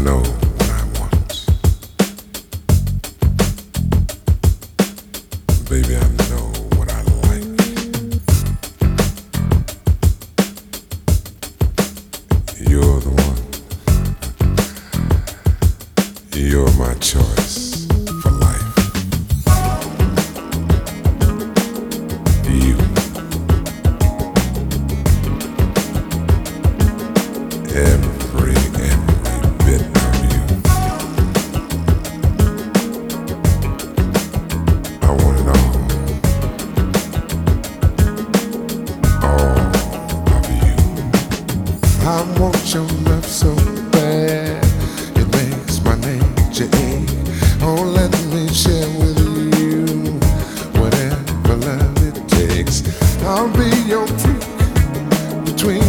know what I want. Baby, I know what I like. You're the one. You're my choice for life. You. Every bit of you. I want it all of you. I want your love so bad, it makes my nature ache.